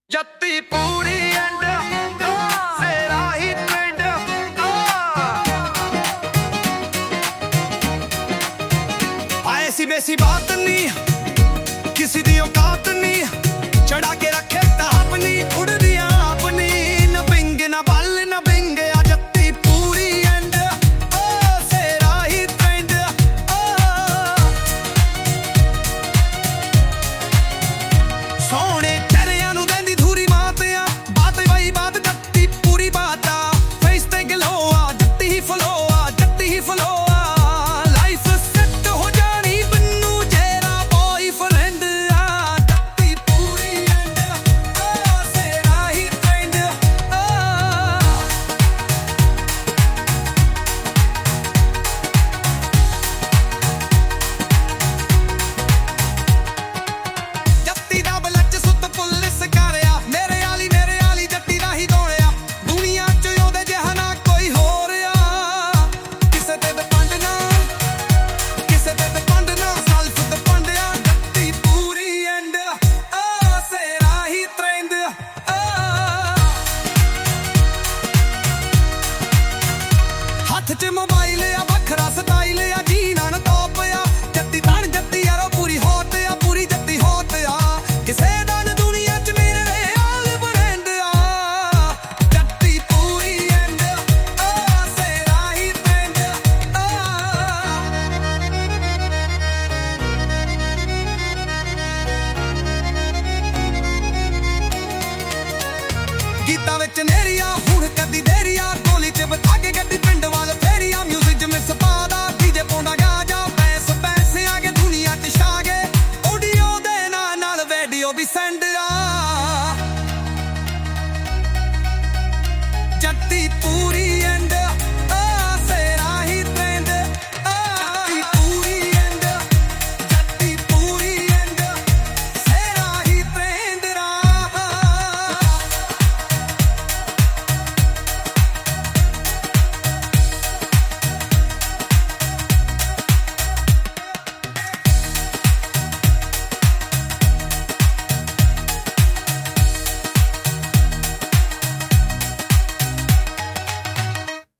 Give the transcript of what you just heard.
ਜੱਤੀ ਪੂਰੀ and ਤੇਰਾ ਹੀ trend ਆਏ ਸੀ ਬੇਸੀ ਬਾਤ ਨਹੀਂ ਕਿਸੇ ਦੀ ਔਕਾਤ ਨਹੀਂ ਚੜਾ ਕੇ ਰੱਖੇ ਤਾਂ ਆਪਣੀ ਉੜਦੀਆਂ ਆਪਣੀ ਨਾ ਬਿੰਗ ਨਾ ਬੱਲ ਨਾ ਬਿੰਗ ਆ ਜੱਤੀ ਪੂਰੀ ਐਂਡ ਤੇਰਾ ਹੀ ਟ੍ਰੈਂਡ ਸੋਹਣੇ ਚਿਹਰਿਆਂ ਨੂੰ ਦਿੰਦੀ ਧੂਰੀ ਮਾਤ ਆ ਬਾਤ ਵਈ ਬਾਤ ਜੱਤੀ ਪੂਰੀ ਬਾਤ ਆ ਫੇਸ ਤੇ ਗਲੋ ਆ ਜੱਤੀ ਹੀ ਫਲੋ ਆ ਜੱਤੀ ਹੀ ਫਲੋ ਆ ਲਾਈਫ ਸੈੱਟ ਹੋ ਜਾਣੀ ਬੰਨੂ ਜਿਹੜਾ ਬॉयਫ੍ਰੈਂਡ ਆ ਜੱਤੀ ਪੂਰੀ ਐਂਡ ਤੇਰਾ ਹੀ ਟ੍ਰੈਂਡ ਜੱਤੀ ਦਾ ਬਲੱਚ ਸੁੱਤ ਪੁਲਿਸ ਕਰਿਆ ਮੇਰੇ ਆਲੀ ਜੱਟੀ ਦਾ ਹੀ ਦੌੜਿਆ ਦੁਨੀਆ ਚ ਉਹਦੇ ਜਿਹਾ ਨਾ ਕੋਈ ਹੋਰ ਆ ਕਿਸੇ ਤੇ ਡਿਪੈਂਡ ਨਾ ਸੈਲਫ ਡਿਪੈਂਡ ਆ ਜੱਤੀ ਪੂਰੀ ਐਂਡ ਤੇਰਾ ਹੀ ਟ੍ਰੈਂਡ ਹੱਥ 'ਚ ਮੋਬਾਈਲ ਆ ਵੱਖਰਾ ਸਟਾਈਲ ਆ ਜੀਨਾਂ ਨੂੰ ਟੌਪ ਆ ਜੱਤੀ ਬਣ ਜੱਤੀ ਯਾਰੋ ਪੂਰੀ ਹੋਟ ਆ ਪੂਰੀ ਜੱਤੀ ਹੋਟ ਆ ਕਿਸੇ ਦਾ ਨੀ ਦੁਨੀਆ 'ਚ ਮੇਰੇ ਆਲ ਬ੍ਰਾਂਡ ਆ ਜੱਤੀ ਪੂਰੀ ਐਂਡ ਤੇਰਾ ਹੀ ਟ੍ਰੈਂਡ ਗੀਤਾਂ ਵਿੱਚ ਨੇਰੀਆਂ ਹੁਣ ਕਦੀ ਦੇਰੀਆਂ ਗੋਲੀ 'ਚ ਬਤਾ ਕੇ